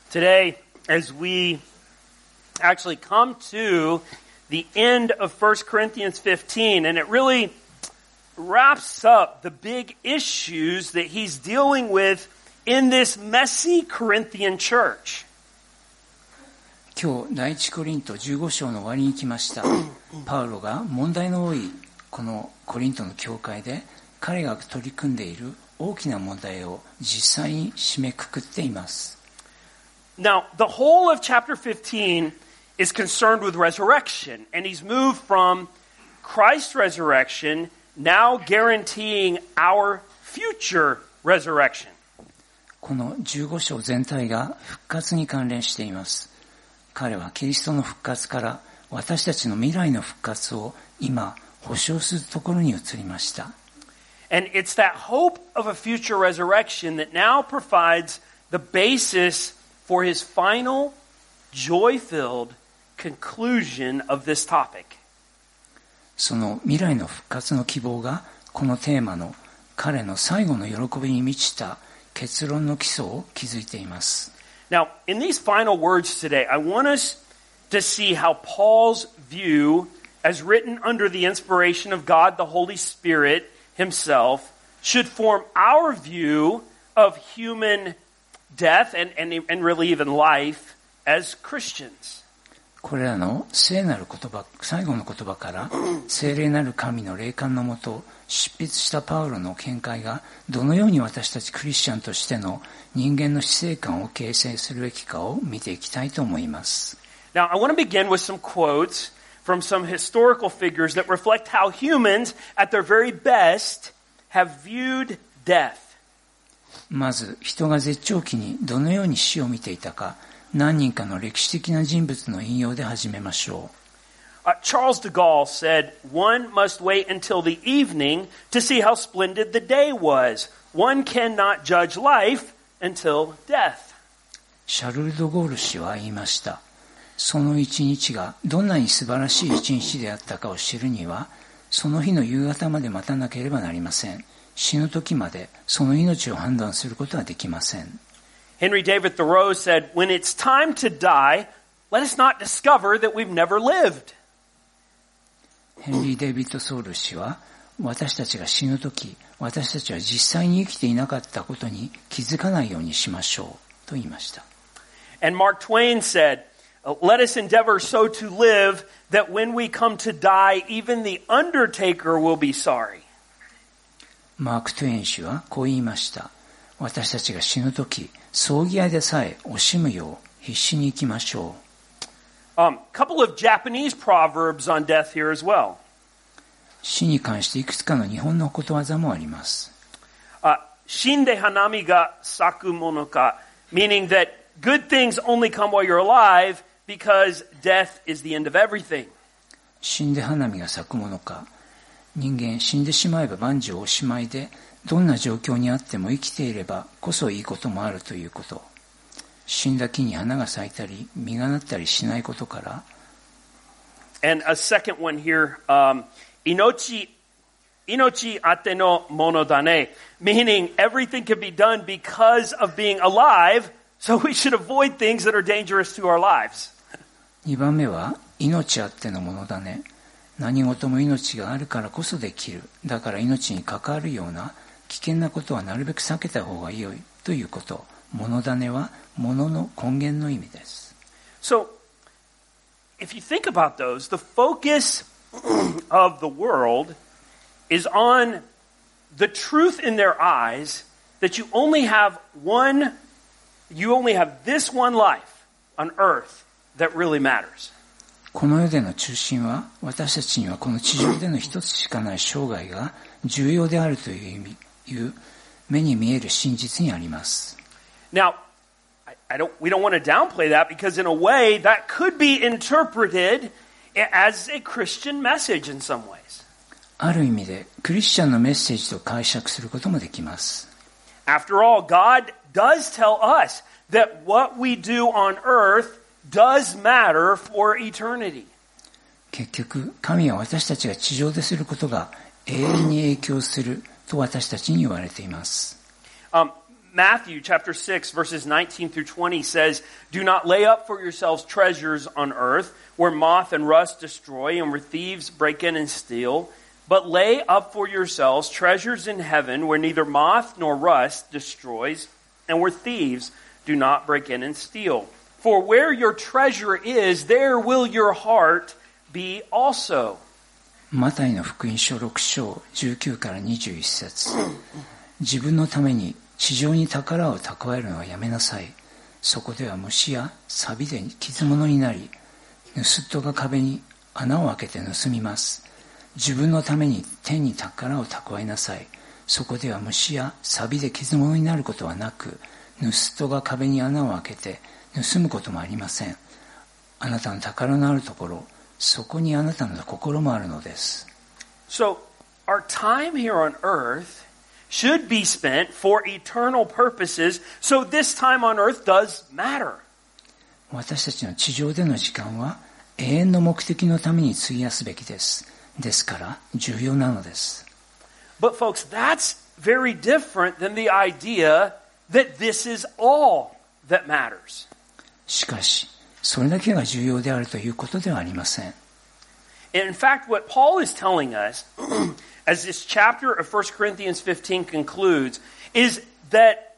Today, as we actually come to the end of 1 Corinthians 15, and it really wraps up the big issues that he's dealing with in this messy Corinthian church. 今日、第一コリント15章の終わりに来ました。パウロが問題の多いこのコリントの教会で彼が取り組んでいる大きな問題を実際に締めくくっています。 Now, the whole of chapter 15 is concerned with resurrection, and he's moved from Christ's resurrection, now guaranteeing our future resurrection. この15章全体が復活に関連しています。彼はキリストの復活から私たちの未来の復活を今保証するところに移りました。 And it's that hope of a future resurrection that now provides the basis for his final, joy-filled conclusion of this topic. その未来の復活の希望がこのテーマの彼の最後の喜びに満ちた結論の基礎を築いています。 Now, in these final words today, I want us to see how Paul's view, as written under the inspiration of God, the Holy Spirit himself, should form our view of human death and really even life as Christians. これらの聖なる言葉、最後の言葉から聖霊なる神の霊感のもと執筆したパウロの見解がどのように私たちクリスチャンとしての人間の死生観を形成するべきかを見ていきたいと思います。 Now, I want to begin with some quotes from some historical figures that reflect how humans, at their very best, have viewed death. まず、人が絶頂期にどのように死を見ていたか、何人かの歴史的な人物の引用で始めましょう。 Charles de Gaulle said, "One must wait until the evening to see how splendid the day was. One cannot judge life until death." シャルル・ド・ゴール氏は言いました。その一日がどんなに素晴らしい一日であったかを知るには、その日の夕方まで待たなければなりません。死ぬ時までその命を判断することはできません。 Henry David Thoreau said, "When it's time to die, let us not discover that we've never lived." ヘンリー・デイビッド・ソール氏は、私たちが死ぬ時、私たちは実際に生きていなかったことに気づかないようにしましょうと言いました。 And Mark Twain said, "Let us endeavor so to live that when we come to die, even the undertaker will be sorry." マーク・トゥエン氏はこう言いました。私たちが死ぬとき、葬儀屋でさえ惜しむよう必死に生きましょう。 Couple of Japanese proverbs on death here as well. 死に関していくつかの日本のことわざもあります。 Shinde hanami ga saku mono ka, meaning that good things only come while you're alive because death is the end of everything. 死んで花見が咲くものか。人間死んでしまえば万事おしまいで、どんな状況にあっても生きていればこそいいこともあるということ。死んだ木に花が咲いたり実がなったりしないことから。 And a second one here, inochi ate no mono dane, meaning everything can be done because of being alive, so we should avoid things that are dangerous to our lives. 2番目は命あってのものだね。何事も命があるからこそできる。だから命に関わるような危険なことはなるべく避けた方が良いということ。ものだねはものの根源の意味です。 So, if you think about those, the focus of the world is on the truth in their eyes that you only have this one life on earth that really matters. この世での中心は、私たちにはこの地上での一つしかない生涯が重要であるという目に見える真実にあります。 Now, we don't want to downplay that because in a way that could be interpreted as a Christian message in some ways. ある意味でクリスチャンのメッセージと解釈することもできます。 After all, God does tell us that what we do on earth does matter for eternity. 結局、神は私たちが地上ですることが永遠に影響すると私たちに言われています。 Matthew chapter 6 verses 19 through 20 says, "Do not lay up for yourselves treasures on earth, where moth and rust destroy and where thieves break in and steal. But lay up for yourselves treasures in heaven, where neither moth nor rust destroys and where thieves do not break in and steal. For where your treasure is, there will your heart be also." マタイの福音書6章19から21節。自分のために地上に宝を蓄えるのはやめなさい。そこでは虫や錆で傷物になり、盗人が壁に穴を開けて盗みます。自分のために天に宝を蓄えなさい。そこでは虫や錆で傷物になることはなく、盗人が壁に穴を開けて盗むこともありません。あなたの宝のあるところ、そこにあなたの心もあるのです。 So, our time here on earth should be spent for eternal purposes, so this time on earth does matter. 私たちの地上での時間は永遠の目的のために費やすべきです。ですから重要なのです。 But folks, that's very different than the idea that this is all that matters. しかし、それだけが重要であるということではありません。 In fact, what Paul is telling us, as this chapter of 1 Corinthians 15 concludes, is that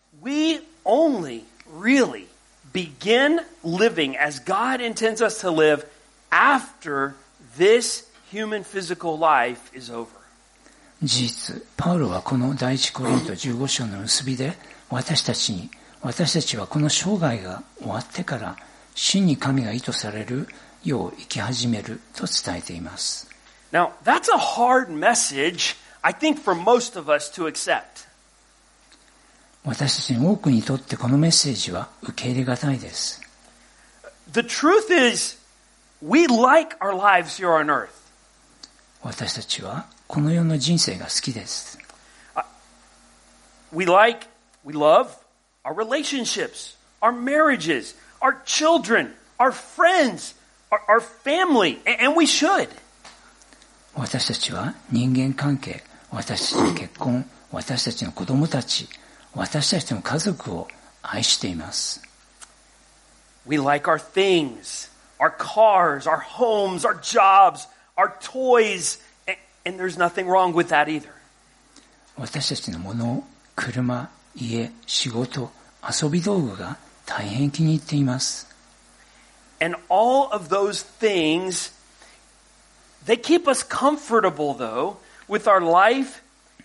we only really begin living as God intends us to live after this human physical life is over. 事実、パウロはこの第一コリント15章の結びで私たちはこの生涯が終わってから真に神が意図されるよう生き始めると伝えています。 Now, that's a hard message, I think, for most of us to accept. 私たちの多くにとってこのメッセージは受け入れがたいです。 The truth is, we like our lives here on earth. 私たちはこの世の人生が好きです。 We love our relationships, our marriages, our children, our friends, our family, and we should. 私たちは人間関係、私たちの結婚、私たちの子供たち、私たちの家族を愛しています。 We like our things, our cars, our homes, our jobs, our toys, and there's nothing wrong with that either. 私たちのもの、車、家、仕事、遊び道具が大変気に入っています。 And all of those things, they keep us comfortable, though, with our life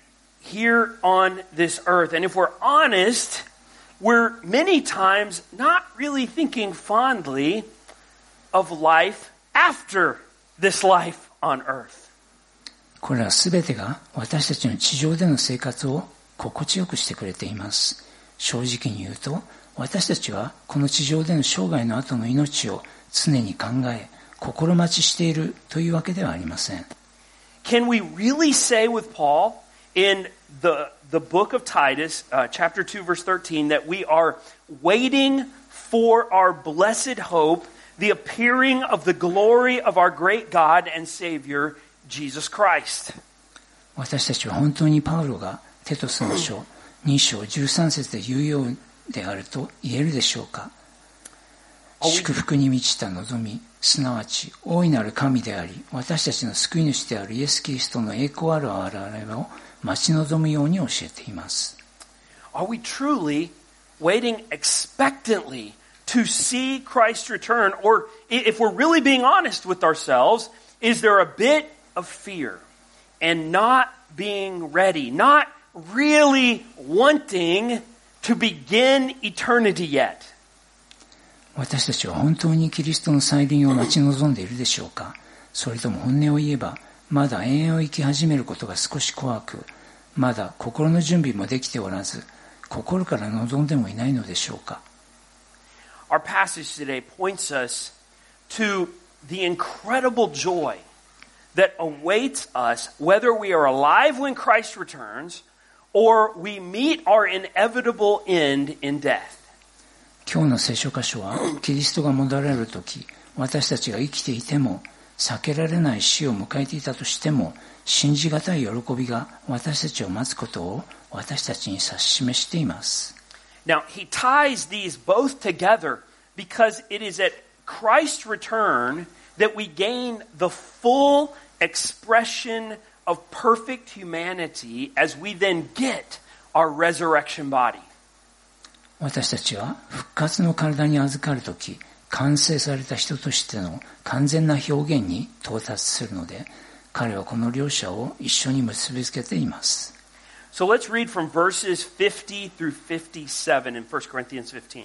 here on this earth. And if we're honest, we're many times not really thinking fondly of life after this life on earth. これらすべてが私たちの地上での生活を心地よくしてくれています。正直に言うと、私たちはこの地上での生涯の後の命を常に考え、心待ちしているというわけではありません。 Can we really say with Paul in the book of Titus, chapter 2, verse 13, that we are waiting for our blessed hope, the appearing of the glory of our great God and Savior, Jesus Christ? 私たちは本当にパウロがテトスの書2章13節で言うようであると言えるでしょうか。祝福に満ちた望み、すなわち大いなる神であり、私たちの救い主であるイエス・キリストの栄光ある現れを待ち望むように教えています。 Are we truly waiting expectantly to see Christ return? Or if we're really being honest with ourselves, is there a bit of fear and not being ready, not really wanting to begin eternity yet? 私たちは本当にキリストの再臨を待ち望んでいるでしょうか。それとも本音を言えば、まだ永遠を生き始めることが少し怖く、まだ心の準備もできておらず、心から望んでもいないのでしょうか。 Our passage today points us to the incredible joy that awaits us whether we are alive when Christ returns or we meet our inevitable end in death. 今日の聖書箇所はキリストが戻られるとき、私たちが生きていても避けられない死を迎えていたとしても、信じがたい喜びが私たちを待つことを私たちに指し示しています。 Now, he ties these both together because it is at Christ's return that we gain the full expression of perfect humanity as we then get our resurrection body. 私たちは復活の体に預かるとき、完成された人としての完全な表現に到達するので、彼はこの両者を一緒に結びつけています。 So let's read from verses 50 through 57 in 1 Corinthians 15.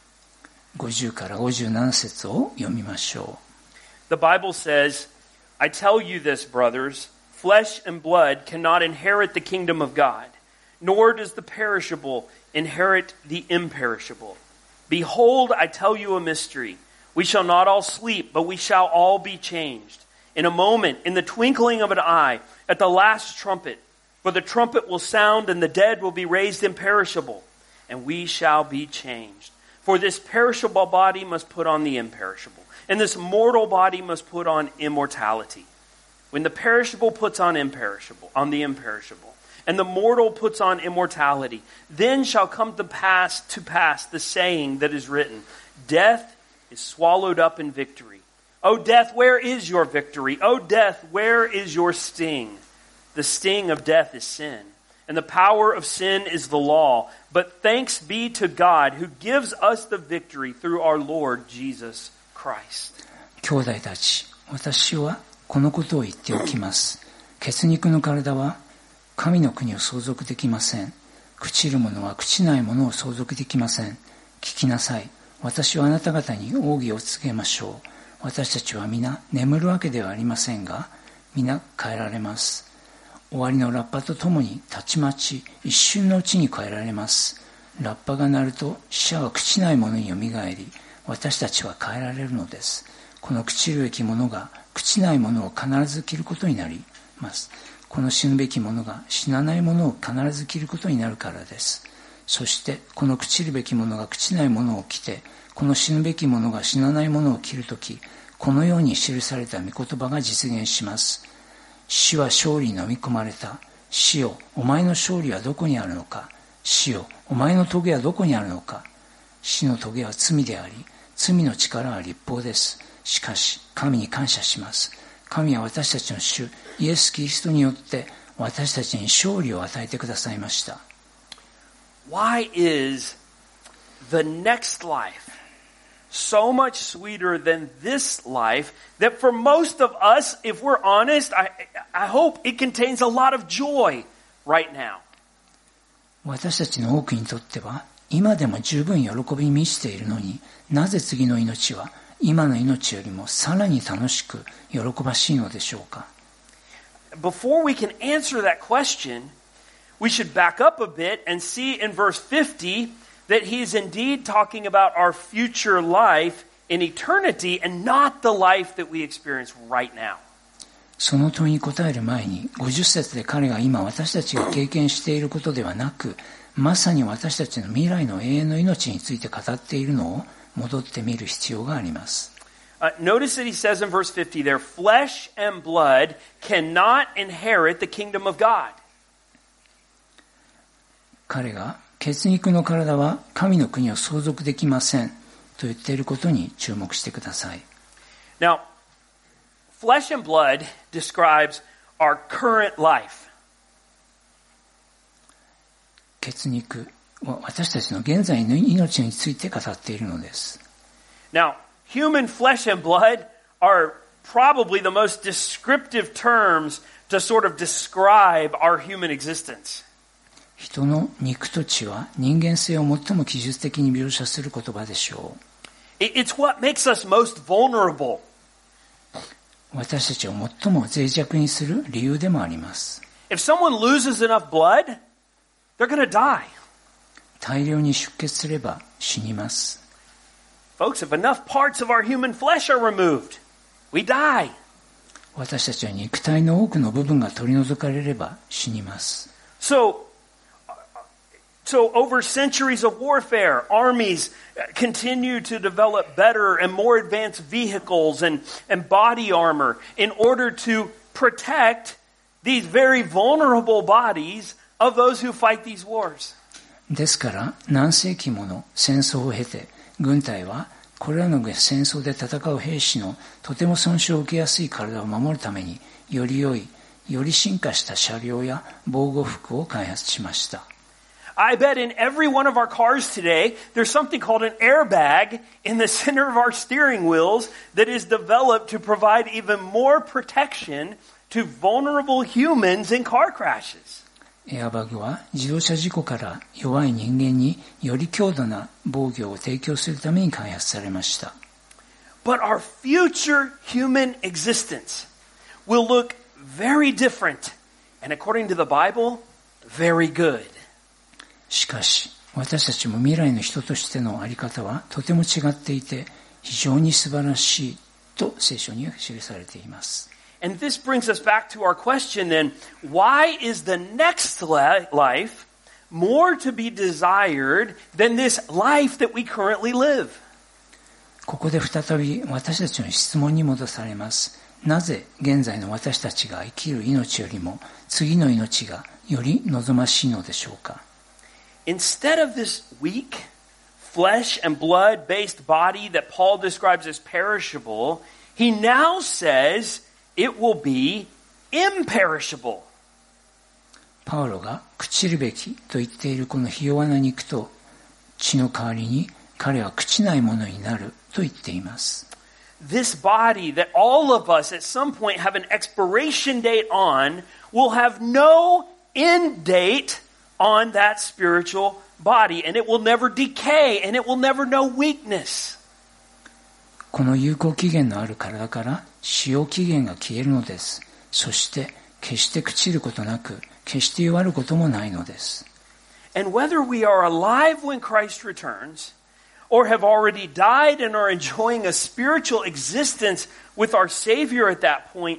50から57節を読みましょう。 The Bible says, I tell you this, brothers, flesh and blood cannot inherit the kingdom of God, nor does the perishable inherit the imperishable. Behold, I tell you a mystery. We shall not all sleep, but we shall all be changed. In a moment, in the twinkling of an eye, at the last trumpet. For the trumpet will sound, and the dead will be raised imperishable, and we shall be changed. For this perishable body must put on the imperishable, and this mortal body must put on immortality. When the perishable puts on the imperishable, and the mortal puts on immortality, then shall come to pass the saying that is written, Death is swallowed up in victory. O death, where is your victory? O death, where is your sting? The sting of death is sin, and the power of sin is the law. But thanks be to God who gives us the victory through our Lord Jesus Christ. 兄弟たち、私はこのことを言っておきます。血肉の体は神の国を相続できません。朽ちるものは朽ちないものを相続できません。聞きなさい。私はあなた方に奥義を告げましょう。私たちは皆眠るわけではありませんが、皆変えられます。終わりのラッパとともにたちまち一瞬のうちに変えられます。ラッパが鳴ると死者は朽ちないものによみがえり、私たちは変えられるのです。この朽ちるべきものが朽ちないものを必ず着ることになります。この死ぬべきものが死なないものを必ず着ることになるからです。そしてこの朽ちるべきものが朽ちないものを着て、この死ぬべきものが死なないものを着るとき、このように記された御言葉が実現します。死は勝利に飲み込まれた。死よ、お前の勝利はどこにあるのか。死よ、お前の棘はどこにあるのか。死の棘は罪であり、罪の力は律法です。しかし、神に感謝します。神は私たちの主、イエス・キリストによって、私たちに勝利を与えてくださいました。 Why is the next life so much sweeter than this life that for most of us, if we're honest, I hope it contains a lot of joy right now. 私たちの多くにとっては、今でも十分喜びに満ちているのに、なぜ次の命は今の命よりもさらに楽しく喜ばしいのでしょうか。 Before we can answer that question, we should back up a bit and see in verse 50 that he is indeed talking about our future life in eternity and not the life that we experience right now. その問いに答える前に、50節で彼が今私たちが経験していることではなく、まさに私たちの未来の永遠の命について語っているのを戻ってみる必要があります。 Notice that he says in verse 50 there, flesh and blood cannot inherit the kingdom of God. 彼が血肉の体は神の国を相続できませんと言っていることに注目してください。 Now, flesh and blood describes our current life. 血肉は私たちの現在の命について語っているのです。 Now, human flesh and blood are probably the most descriptive terms to sort of describe our human existence. 人の肉と血は人間性を最も記述的に描写する言葉でしょう。 It's what makes us most vulnerable. 私たちを最も脆弱にする理由でもあります。 If someone loses enough blood, they're going to die. 大量に出血すれば死にます。 Folks, if enough parts of our human flesh are removed, we die. 私たちは肉体の多くの部分が取り除かれれば死にます。 So, So over centuries of warfare, armies continue to develop better and more advanced vehicles and body armor in order to protect these very vulnerable bodies of those who fight these wars. ですから何世紀もの戦争を経て軍隊はこれらの戦争で戦う兵士のとても損傷を受けやすい体を守るためにより良い、より進化した車両や防護服を開発しました。 I bet in every one of our cars today, there's something called an airbag in the center of our steering wheels that is developed to provide even more protection to vulnerable humans in car crashes. エアバグは自動車事故から弱い人間により強度な防御を提供するために開発されました。 But our future human existence will look very different and according to the Bible, very good. しかし、私たちも未来の人としての在り方はとても違っていて、非常に素晴らしいと聖書に記されています。 And this brings us back to our question then, why is the next life more to be desired than this life that we currently live? ここで再び私たちの質問に戻されます。なぜ現在の私たちが生きる命よりも次の命がより望ましいのでしょうか？ Instead of this weak, flesh and blood-based body that Paul describes as perishable, he now says it will be imperishable. パウロが朽ちるべきと言っているこのひ弱な肉と血の代わりに彼は朽ちないものになると言っています。 This body that all of us at some point have an expiration date on will have no end date on that spiritual body, and it will never decay, and it will never know weakness. この有効期限のある体から使用期限が消えるのです。そして決して朽ちることなく、決して弱ることもないのです。 And whether we are alive when Christ returns, or have already died and are enjoying a spiritual existence with our Savior at that point,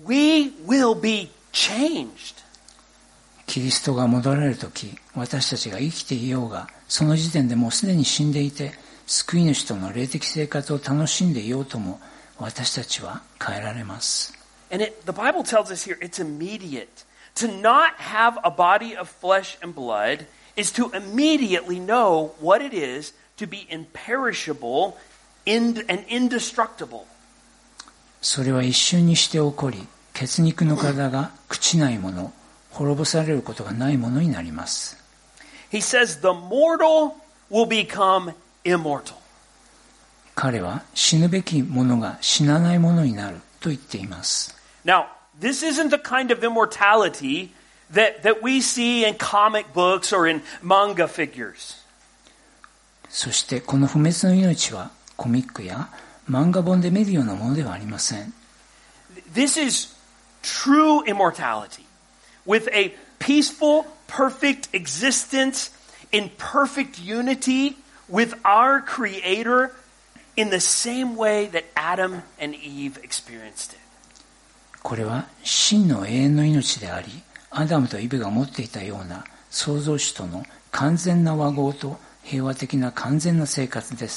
we will be changed. キリストが戻られるとき、私たちが生きていようが、その時点でもうすでに死んでいて、救い主との霊的生活を楽しんでいようとも、私たちは変えられます。 And the Bible tells us here, it's immediate. To not have a body of flesh and blood is to immediately know what it is to be imperishable and indestructible. それは一瞬にして起こり、血肉の体が朽ちないもの、滅ぼされることがないものになります。 He says the mortal will become immortal. 彼は死ぬべきものが死なないものになると言っています。 Now, this isn't the kind of immortality that we see in comic books or in manga figures. そしてこの不滅の命はコミックや漫画本で見るようなものではありません。 This is true immortality with a peaceful, perfect existence in perfect unity with our Creator in the same way that Adam and Eve experienced it. これは真の永遠の命であり、アダムとイブが持っていたような創造主との完全な和合と平和的な完全な生活です。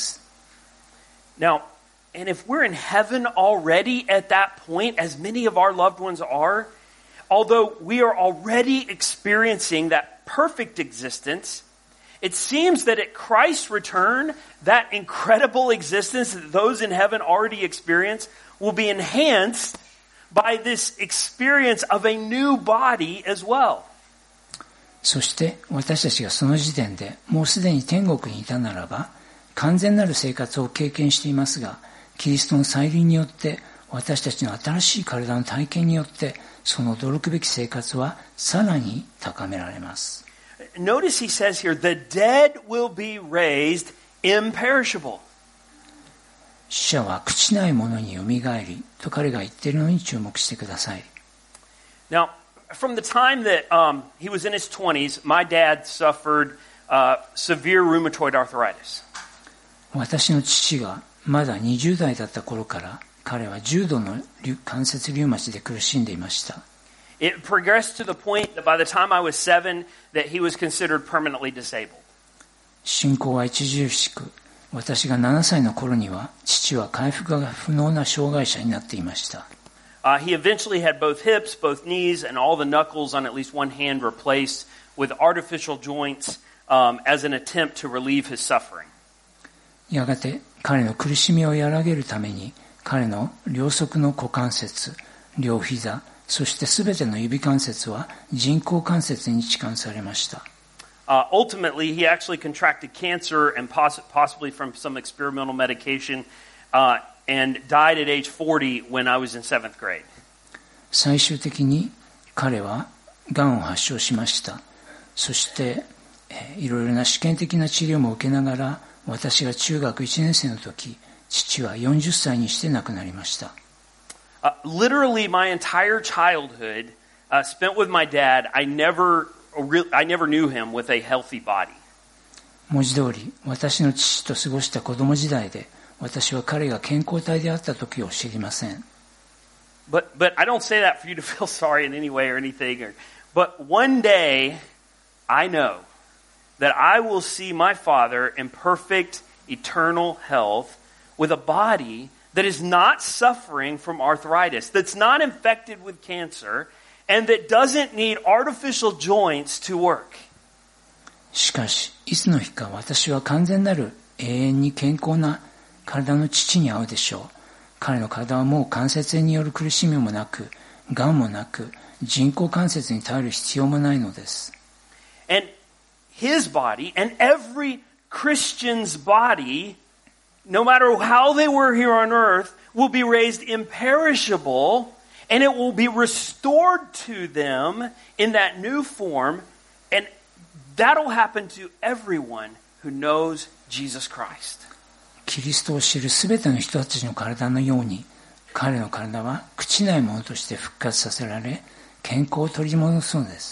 Now, and if we're in heaven already at that point, as many of our loved ones are, although we are already experiencing that perfect existence, it seems that at Christ's return, that incredible existence that those in heaven already experience will be enhanced by this experience of a new body as well. そして私たちがその時点でもうすでに天国にいたならば、完全なる生活を経験していますが、キリストの再臨によって私たちの新しい体の体験によってその驚くべき生活はさらに高められます。 Notice he says here, the dead will be raised imperishable. 死者は朽ちないものによみがえりと彼が言っているのに注目してください。 Now, from the time that he was in his 20s, my dad suffered severe rheumatoid arthritis. 私の父がまだ20代だった頃から彼は重度の関節リウマチで苦しんでいました。 It progressed to the point that by the time I was 7, that he was considered permanently disabled. 進行は著しく、私が7歳の頃には、父は回復が不能な障害者になっていました。 He eventually had both hips, both knees, and all the knuckles on at least one hand replaced with artificial joints as an attempt to relieve his suffering. やがて彼の苦しみを和らげるために、彼の両側の股関節、両膝、そしてすべての指関節は人工関節に置換されました。 Ultimately, he actually contracted cancer and possibly from some experimental medication and died at age 40 when I was in 7th grade. 最終的に彼はがんを発症しました。そしていろいろな試験的な治療も受けながら、私が中学1年生の時、父は40歳にして亡くなりました。 Literally my entire childhood spent with my dad, I never knew him with a healthy body. 文字通り、私の父と過ごした子供時代で、私は彼が健康体であった時を知りません。 But I don't say that for you to feel sorry in any way or anything. But one day, I know that I will see my father in perfect, eternal health with a body that is not suffering from arthritis, that's not infected with cancer, and that doesn't need artificial joints to work. しかし、いつの日か私は完全なる永遠に健康な体の父に会うでしょう。彼の体はもう関節炎による苦しみもなく、がんもなく、人工関節に頼る必要もないのです。 And his body and every Christian's body, no matter how they were here on earth, will be raised imperishable, and it will be restored to them in that new form, and that'll happen to everyone who knows Jesus Christ. キリストを知るすべての人たちの体のように、彼の体は朽ちないものとして復活させられ、健康を取り戻すのです。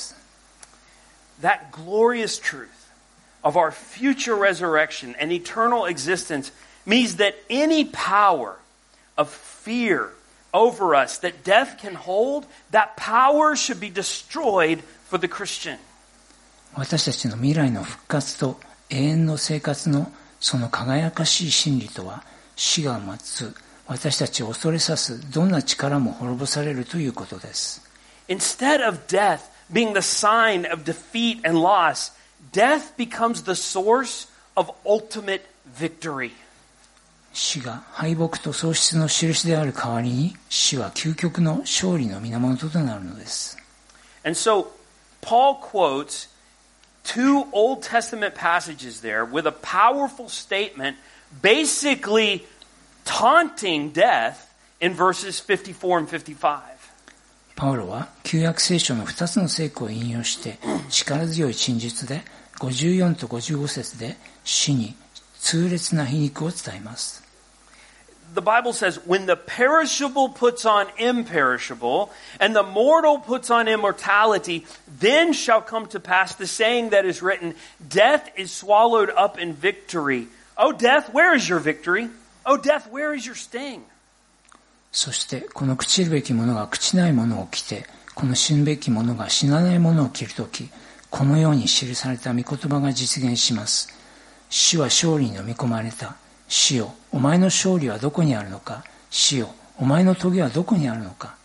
That glorious truth of our future resurrection and eternal existence means that any power of fear over us that death can hold, that power should be destroyed for the Christian. 私たちの未来の復活と永遠の生活のその輝かしい真理とは、死が待つ私たちを恐れさすどんな力も滅ぼされるということです。 Instead of death being the sign of defeat and loss, death becomes the source of ultimate victory. 死が敗北と喪失の印である代わりに、死は究極の勝利の源となるのです。 And so, Paul quotes two Old Testament passages there with a powerful statement, basically taunting death in verses 54 and 55. パウロは旧約聖書の2つの聖句を引用して、力強い陳述で54と55節で死に痛烈な皮肉を伝えます。 The Bible says, when the perishable puts on imperishable, and the mortal puts on immortality, then shall come to pass the saying that is written, death is swallowed up in victory. O death, where is your victory? O death, where is your sting? そしてこの朽ちるべきものが朽ちないものを着て、この死ぬべきものが死なないものを着るとき、このように記された御言葉が実現します。死は勝利に飲み込まれた。死よ、お前の勝利はどこにあるのか。死よ、お前の棘はどこにあるのか。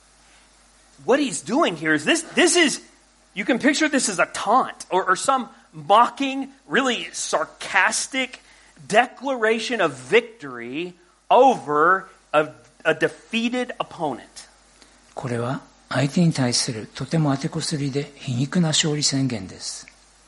What he's doing here is this is, you can picture this as a taunt or some mocking, really sarcastic declaration of victory over a defeated opponent. これは相手に対するとても当てこすりで皮肉な勝利宣言です。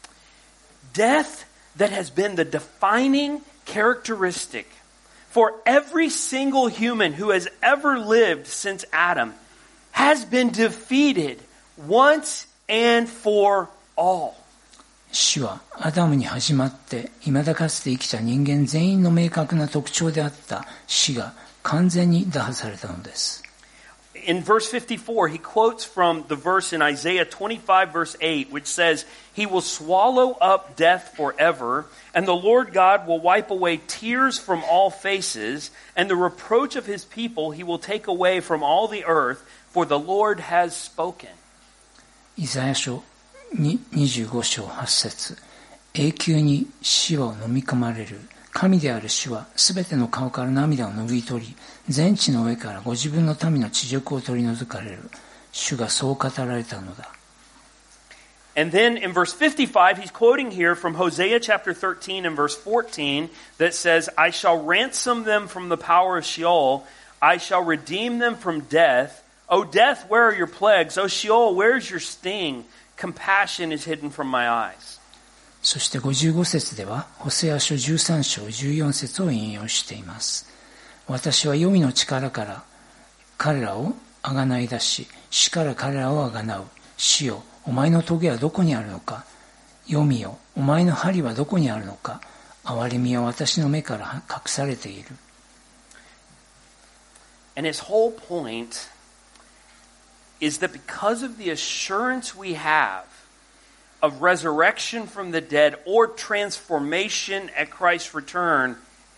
Death that has been the defining characteristic for every single human who has ever lived since Adam has been defeated once and for all. 死はアダムに始まって未だかつて生きた人間全員の明確な特徴であった死が完全に打破されたのです。 In verse 54, he quotes from the verse in Isaiah 25 verse 8, which says, He will swallow up death forever, and the Lord God will wipe away tears from all faces, and the reproach of his people he will take away from all the earth, for the Lord has spoken. イザヤ書25章8節、永久に死を飲み込まれる神である主はすべての顔から涙を拭い取り、全地の上からご自分の民の恥辱を取り除かれる。主がそう語られたのだ。 And then in verse 55, he's quoting here from Hosea chapter 13 and verse 14 that says, I shall ransom them from the power of Sheol. I shall redeem them from death. O death, where are your plagues? O Sheol, where is your sting? Compassion is hidden from my eyes. そして55節では、ホセア書13章14節を引用しています。私は黄泉の力から彼らをあがない出し、死から彼らをあがなう。死よ、お前の棘はどこにあるのか。黄泉よ、お前の針はどこにあるのか。憐れみは私の目から隠されている。 And his whole point is that because of the assurance we have of resurrection from the dead or transformation at Christ's return,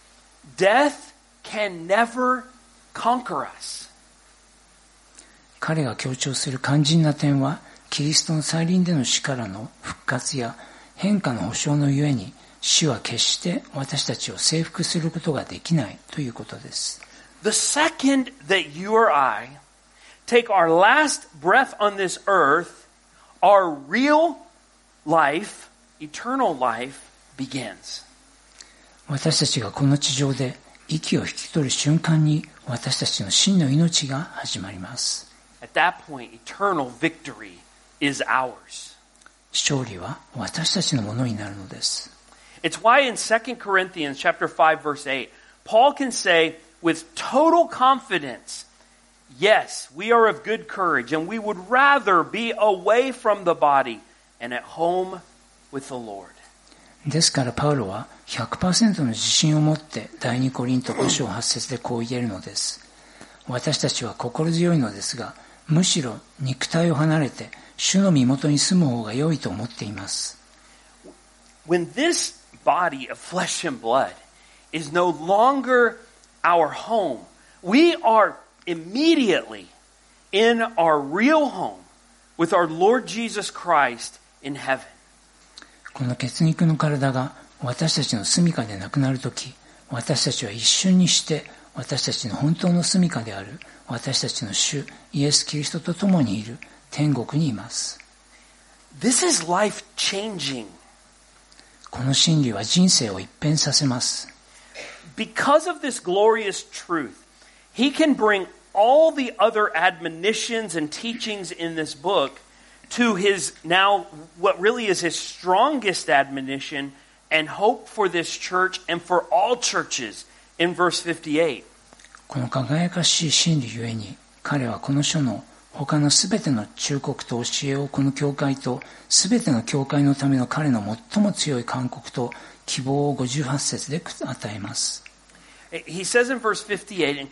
death can never conquer us. 彼が強調する肝心な点は、キリストの再臨での死からの復活や変化の保証のゆえに、死は決して私たちを征服することができないということです。 The second that you or I take our last breath on this earth, our real life, eternal life, begins. 私たちがこの地上で息を引き取る瞬間に、私たちの真の命が始まります。 At that point, eternal victory is ours. 勝利は私たちのものになるのです。 It's why in 2 Corinthians chapter 5 verse 8, Paul can say with total confidence, yes, we are of good courage and we would rather be away from the body and at home with the Lord. ですからパウロは 100% の自信を持って第2コリント5章8節でこう言えるのです。私たちは心強いのですが、むしろ肉体を離れて主の身元に住む方が良いと思っています。 When this body of flesh and blood is no longer our home, we are immediately in our real home with our Lord Jesus Christ in heaven. この血肉の体が私たちの住処でなくなるとき、私たちは一瞬にして私たちの本当の住処である私たちの主イエス・キリストと共にいる天国にいます。 This is life changing. この真理は人生を一変させます。 Because of this glorious truth, he can bring all the other admonitions and teachings in this book to his now, what really is his strongest admonition and hope for this church and for all churches in verse 58. この輝かしい真理ゆえに、彼はこの書の他のすべての忠告と教えをこの教会とすべての教会のための彼の最も強い勧告と希望を58節で与えます。 He says in verse 58,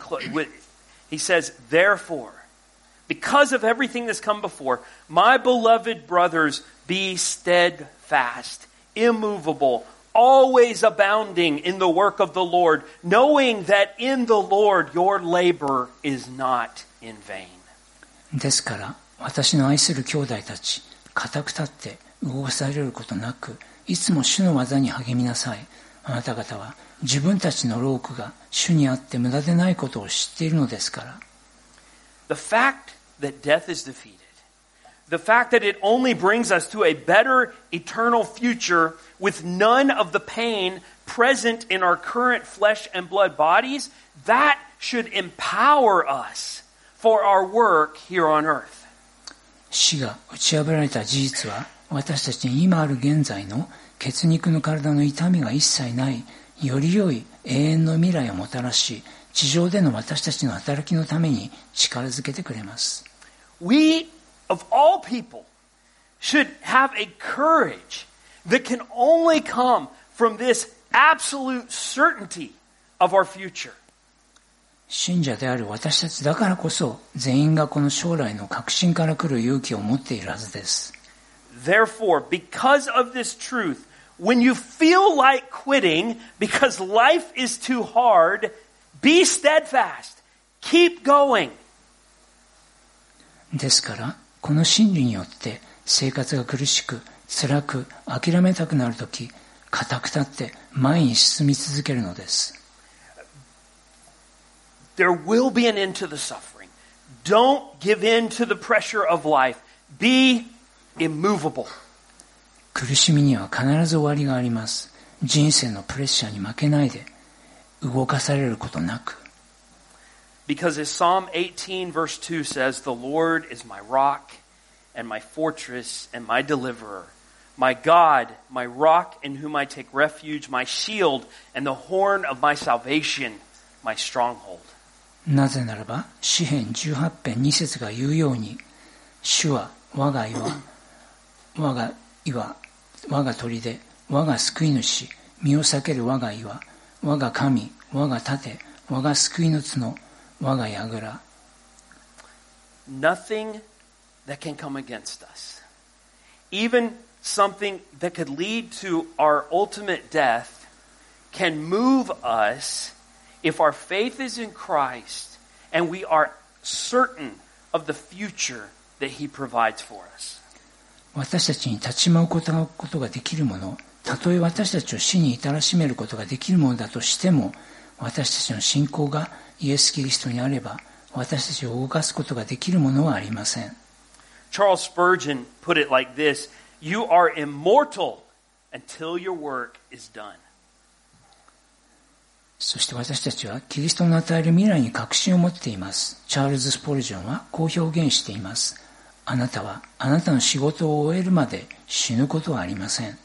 he says, therefore, because of everything that's come before, my beloved brothers, be steadfast, immovable, always abounding in the work of the Lord, knowing that in the Lord your labor is not in vain. ですから私の愛する兄弟たち、固く立って動かされることなく、いつも主の技に励みなさい。あなた方は自分たちの労苦が主にあって無駄でないことを知っているのですから。 The fact that death is defeated, the fact that it only brings us to a better eternal future with none of the pain present in our current flesh and blood bodies, that should empower us for our work here on earth. 死が打ち破られた事実は、私たちに今ある現在の血肉の体の痛みが一切ない、より良い永遠の未来をもたらし、地上での私たちの働きのために力づけてくれます。 We, of all people, should have a courage that can only come from this absolute certainty of our future. 信者である私たちだからこそ、全員がこの将来の確信から来る勇気を持っているはずです。 Therefore, because of this truth, when you feel like quitting because life is too hard, be steadfast. Keep going. ですから、この真理によって生活が苦しく、辛く、諦めたくなるとき、固く立って前に進み続けるのです。 There will be an end to the suffering. Don't give in to the pressure of life. Be immovable. 苦しみには必ず終わりがあります。人生のプレッシャーに負けないで、動かされることなく。 Because as Psalm 18 verse 2 says, The Lord is my rock and my fortress and my deliverer, my God, my rock in whom I take refuge, my shield and the horn of my salvation, my stronghold. なぜならば、詩編18編2節が言うように、主は我が岩、我が砦、我が救い主、身を避ける我が岩、我が神、我が盾、我が救いの角、我が櫓。 Nothing that can come against us. Even something that could lead to our ultimate death can move us if our faith is in Christ and we are certain of the future that He provides for us. 私たちに立ち向かうことができるもの、たとえ私たちを死に至らしめることができるものだとしても、私たちの信仰がイエス・キリストにあれば、私たちを動かすことができるものはありません。 Charles Spurgeon put it like this: You are immortal until your work is done. そして私たちはキリストの与える未来に確信を持っています。チャールズ・スポルジョンはこう表現しています。あなたはあなたの仕事を終えるまで死ぬことはありません。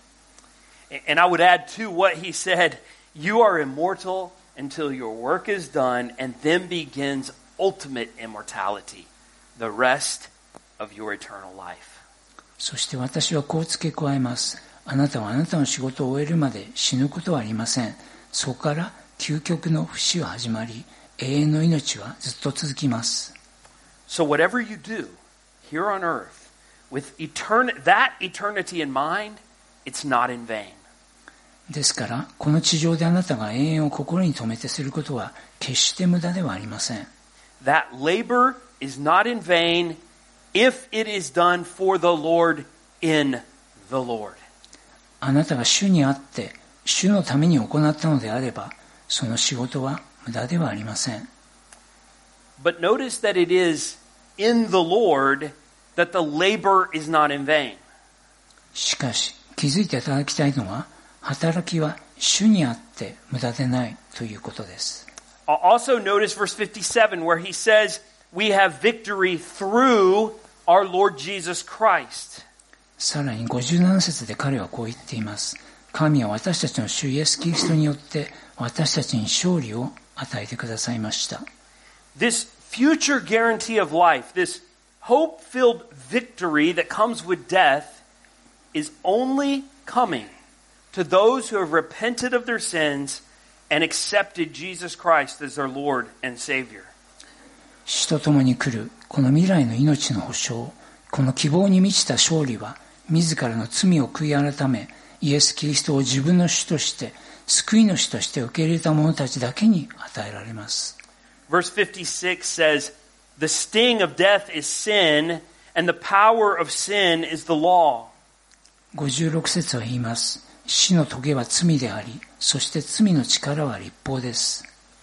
And I would add to what he said, you are immortal until your work is done, and then begins ultimate immortality, the rest of your eternal life. そして私はこう付け加えます。あなたはあなたの仕事を終えるまで死ぬことはありません。そこから究極の不死は始まり、永遠の命はずっと続きます。 So whatever you do here on earth, with that eternity in mind, it's not in vain. ですから、この地上であなたが永遠を心に留めてすることは決して無駄ではありません。 That labor is not in vain if it is done for the Lord in the Lord. あなたが主にあって、主のために行ったのであれば、その仕事は無駄ではありません。 But notice that it is in the Lord that the labor is not in vain. しかし、気づいていただきたいのは、働きは主にあって無駄でないということです。 Also notice verse 57 where he says, we have victory through our Lord Jesus Christ. さらに57節で彼はこう言っています。神は私たちの主イエス・キリストによって私たちに勝利を与えてくださいました。 This future guarantee of life, this hope-filled victory that comes with death is only coming to those who have repented of their sins and accepted Jesus Christ as their Lord and Savior. 死とともに来るこの未来の命の保証、この希望に満ちた勝利は自らの罪を悔い改め、イエス・キリストを自分の主として救い主として受け入れた者たちだけに与えられます。 Verse 56 says, The sting of death is sin, and the power of sin is the law. 56節は言います。死の棘は罪であり、そして罪の力は律法です。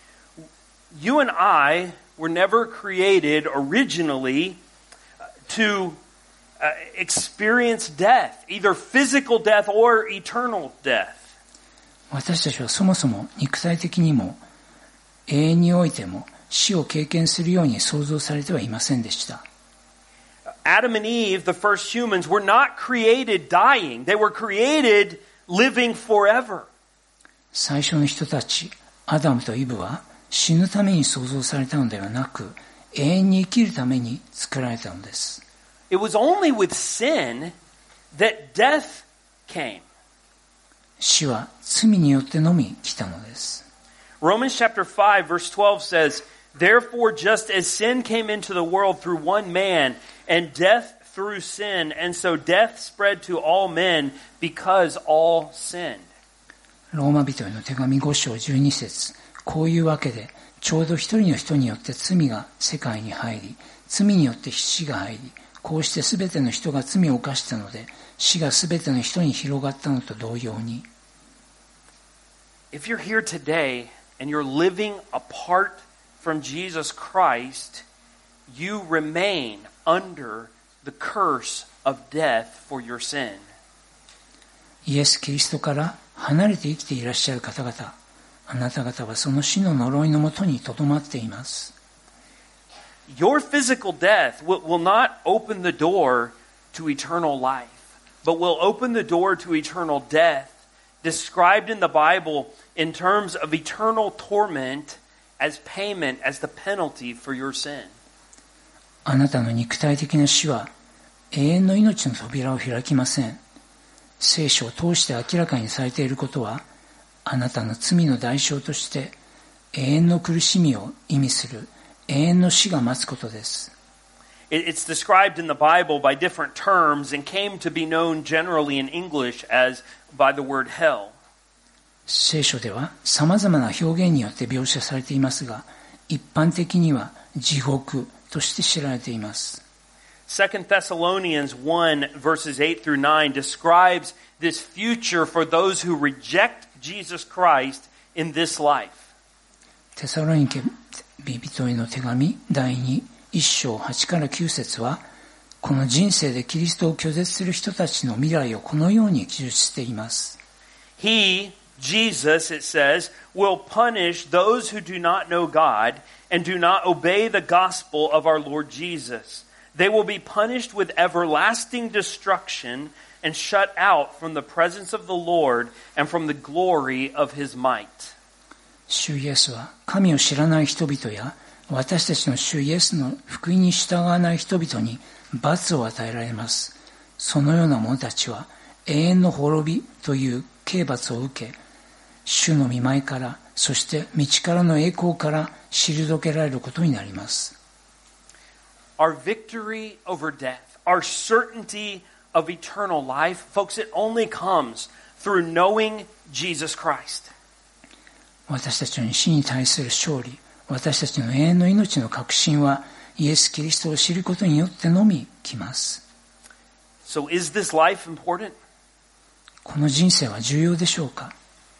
You and I were never created originally to experience death, either physical death or eternal death. 私たちはそもそも肉体的にも永遠においても死を経験するように創造されてはいませんでした。 Adam and Eve, the first humans, were not created dying. They were created living forever. 最初の人たち、アダムとイブは死ぬために創造されたのではなく、永遠に生きるために作られたのです。 It was only with sin that death came. 死は罪によってのみ来たのです。 Romans chapter 5 verse 12 says, Therefore just as sin came into the world through one man, and death through sin, and so death spread to all men because all sinned. ローマ人への手紙5章12節、こういうわけで、ちょうど一人の人によって罪が世界に入り、罪によって死が入り、 こうしてすべての人が罪を犯したので、死がすべての人に広がったのと同様に。 If you're here today and you're living apart from Jesus Christ, you remain under the curse of death for your sin. イエス・キリストから離れて生きていらっしゃる方々、あなた方はその死の呪いのもとにとどまっています。 Your physical death will not open the door to eternal life, but will open the door to eternal death, described in the Bible in terms of eternal torment as payment, as the penalty for your sin. あなたの肉体的な死は永遠の命の扉を開きません。聖書を通して明らかにされていることは、あなたの罪の代償として永遠の苦しみを意味する永遠の死が待つことです。 It's described in the Bible by different terms and came to be known generally in English as by the word hell. 聖書では様々な表現によって描写されていますが、一般的には地獄として知られています。 2 Thessalonians 1 verses 8 through 9 describes this future for those who reject Jesus Christ in this life. テサロニケ人への手紙第2、1章8から9節は、この人生でキリストを拒絶する人たちの未来をこのように記述しています。 He, Jesus, it says, will punish those who do not know God and do not obey the gospel of our Lord Jesus. They will be punished with everlasting destruction and shut out from the presence of the Lord and from the glory of His might. 主イエスは神を知らない人々や私たちの主イエスの福音に従わない人々に罰を与えられます。そのような者たちは永遠の滅びという刑罰を受け、主の御前から、そして道からの栄光から退けられることになります。 Our victory over death, our certainty of eternal life, folks, it only comes through knowing Jesus Christ. 私たちの死に対する勝利、私たちの永遠の命の確信はイエス・キリストを知ることによってのみ来ます。 So is this life important? この人生は重要でしょうか？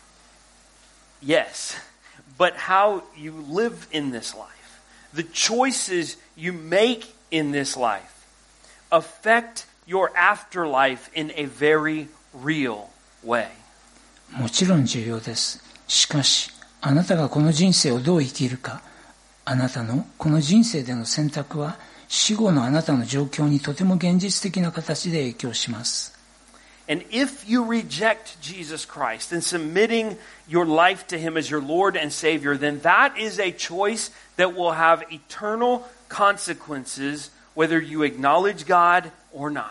Yes, but how you live in this life, the choices you make in this life, affect your afterlife in a very real way. もちろん重要です。しかし、あなたがこの人生をどう生きるか、あなたのこの人生での選択は死後のあなたの状況にとても現実的な形で影響します。 And if you reject Jesus Christ and submitting your life to Him as your Lord and Savior, then that is a choice that will have eternal consequences whether you acknowledge God or not.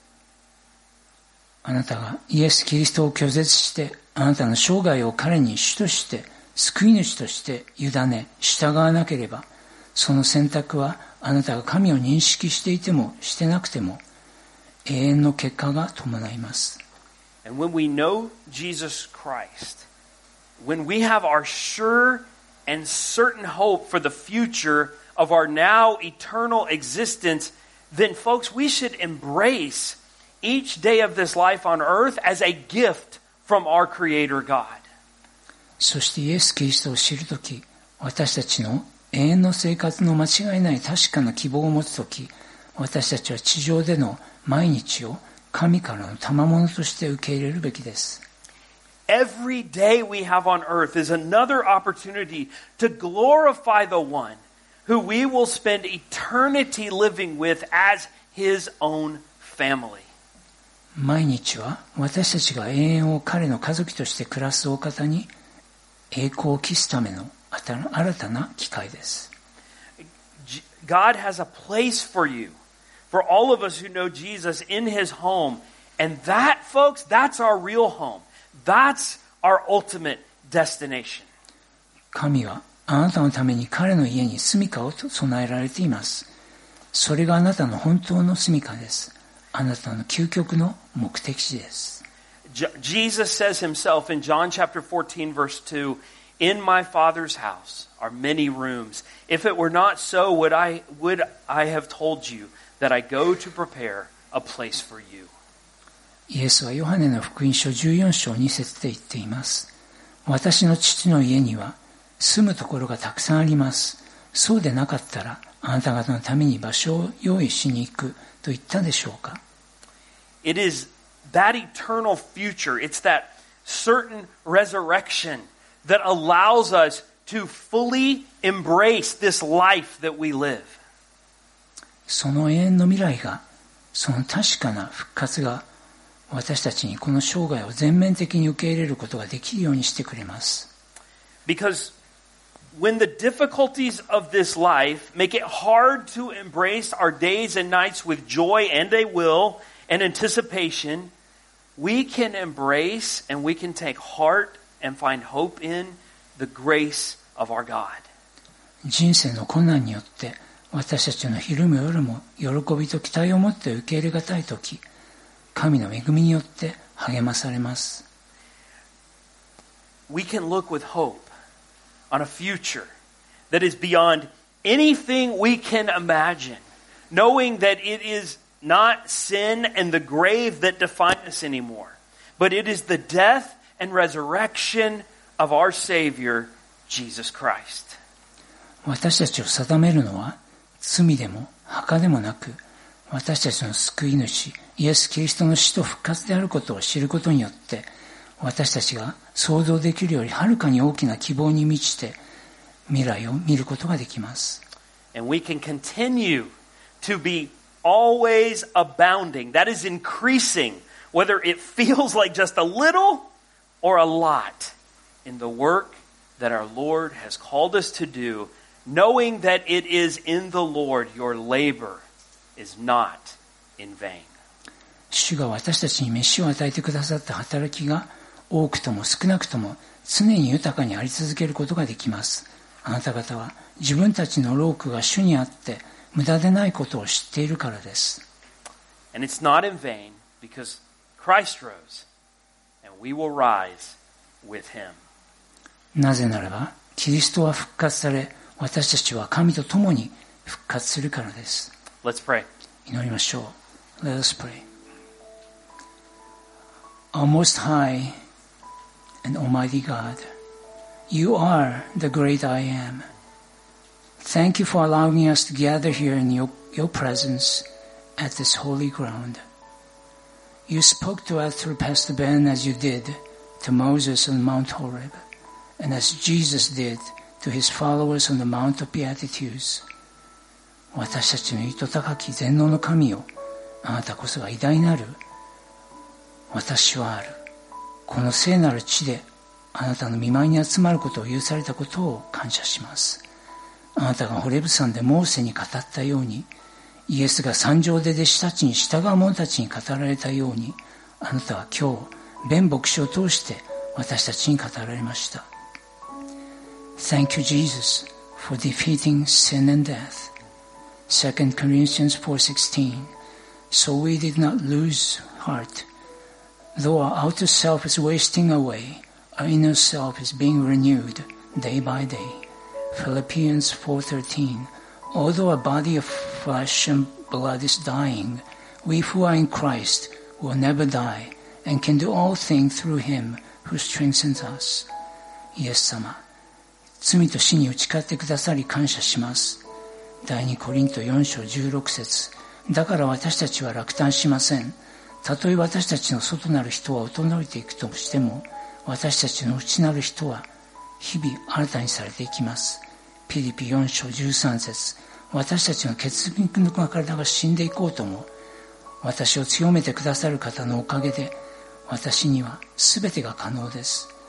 あなたがイエス・キリストを拒絶して、あなたの生涯を彼に主として、救い主として委ね、従わなければ、その選択はあなたが神を認識していてもしてなくても、永遠の結果が伴います。 And when we know Jesus Christ, when we have our sure and certain hope for the future of our now eternal existence, then folks, we should embrace each day of this life on earth as a gift from our Creator God. そしてイエス・キリストを知るとき、私たちの永遠の生活の間違いない確かな希望を持つとき、私たちは地上での毎日を神からの賜物として受け入れるべきです。 Every day we have on earth is another opportunity to glorify the one who we will spend eternity living with as His own family. 毎日は私たちが永遠を彼の家族として暮らすお方に栄光を期すための新たな機会です。 God has a place for you, for all of us who know Jesus in His home. And that, folks, that's our real home. That's our ultimate destination. 神はあなたのために彼の家に住処を備えられています。それがあなたの本当の住処です。あなたの究極の目的地です。 Jesus says Himself in John chapter 14 verse 2, In my Father's house are many rooms. If it were not so, would I have told you that I go to prepare a place for you. イエスはヨハネの福音書14章2節で言っています。私の父の家には住むところがたくさんあります。そうでなかったらあなた方のために場所を用意しに行くと言ったでしょうか。 It is that eternal future. It's that certain resurrection that allows us to fully embrace this life that we live. その永遠の未来が、その確かな復活が私たちにこの生涯を全面的に受け入れることができるようにしてくれます。 Because when the difficulties of this life make it hard to embrace our days and nights with joy and a will and anticipation, we can embrace and we can take heart and find hope in the grace of our God. 人生の困難によって私たちの昼も夜も喜びと期待を持って受け入れがたいとき、神の恵みによって励まされます。 We can look with hope on a future that is beyond anything we can imagine, knowing that it is not sin and the grave that define us anymore, but it is the death and resurrection of our Savior, Jesus Christ. 私たちを定めるのは罪でも墓でもなく、私たちの救い主イエス・キリストの死と復活であることを知ることによって、私たちが想像できるよりはるかに大きな希望に満ちて未来を見ることができます。 And we can continue to be always abounding. That is increasing, whether it feels like just a little or a lot, in the work that our Lord has called us to do, knowing that it is in the Lord your labor is not in vain. 主が私たちに飯を与えてくださった働きが多くとも少なくとも常に豊かにあり続けることができます。あなた方は自分たちの労苦が主にあって無駄でないことを知っているからです。 And it's not in vain because Christ rose and we will rise with him. なぜならばキリストは復活され、私たちは神と共に復活するからです。 Let's pray. 祈りましょう。Let us pray. Our most high and almighty God, you are the great I am. Thank you for allowing us to gather here in your presence at this holy ground. You spoke to us through Pastor Ben as you did to Moses on Mount Horeb, and as Jesus did to his followers on the Mount of Beatitudes. 私たちの糸高き全能の神よ、あなたこそが偉大なる私はある。この聖なる地であなたの御前に集まることを許されたことを感謝します。あなたがホレブ山でモーセに語ったように、イエスが山上で弟子たちに従う者たちに語られたように、あなたは今日、ベン牧師を通して私たちに語られました。Thank you, Jesus, for defeating sin and death. 2 Corinthians 4:16. So we did not lose heart. Though our outer self is wasting away, our inner self is being renewed day by day. Philippians 4:13. Although a body of flesh and blood is dying, we who are in Christ will never die and can do all things through him who strengthens us. イエス様、罪と死に打ち勝ってくださり感謝します。第2コリント4章16節。だから私たちは落胆しません。たとえ私たちの外なる人は衰えていくとしても、私たちの内なる人は日々新たにされていきます。ピリピ4章13節。私たちの血肉の体が死んでいこうとも、私を強めてくださる方のおかげで、私にはすべてが可能です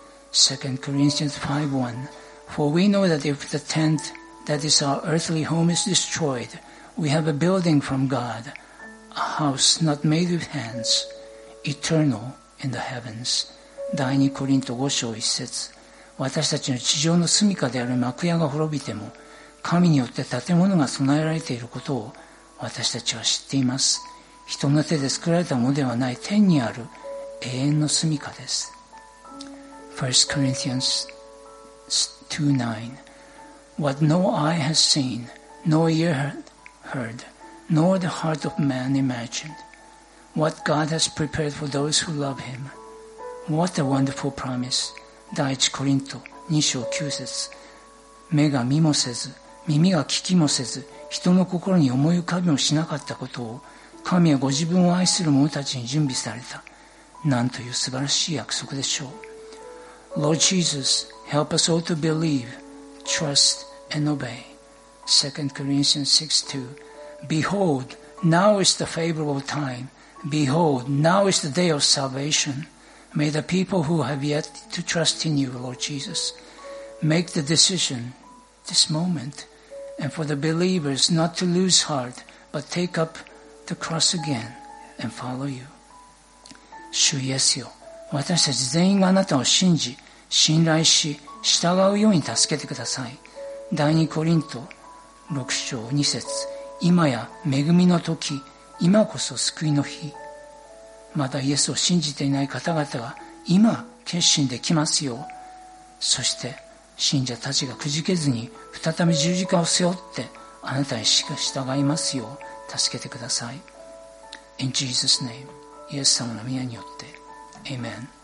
。2 Corinthians 5:1 For we know that if the tent that is our earthly home is destroyed, we have a building from God, a house not made with hands, eternal in the heavens. 第2コリント5章1節。私たちの地上の住処である幕屋が滅びても、神によって建物が備えられていることを私たちは知っています。人の手で作られたものではない天にある永遠の住処です。1 Corinthians 2:9 What no eye has seen, no ear heard, nor the heart of man imagined, what God has prepared for those who love him. What a wonderful promise. 第一コリント2章9節目が見もせず、耳が聞きもせず、人の心に思い浮かびもしなかったことを、神はご自分を愛する者たちに準備された。なんという素晴らしい約束でしょう。Lord Jesus, help us all to believe, trust, and obey. 2 Corinthians 6:2 Behold, now is the favorable time. Behold, now is the day of salvation. May the people who have yet to trust in you, Lord Jesus, make the decision this moment, and for the believers not to lose heart, but take up the cross again and follow you. 主イエスよ、私たち全員があなたを信じ、信頼し、従うように助けてください。第2コリント6章2節今や恵みの時、今こそ救いの日。まだイエスを信じていない方々が今決心できますよう、そして信者たちがくじけずに再び十字架を背負ってあなたに従いますよう助けてください。In Jesus' name、イエス様の皆によって、Amen。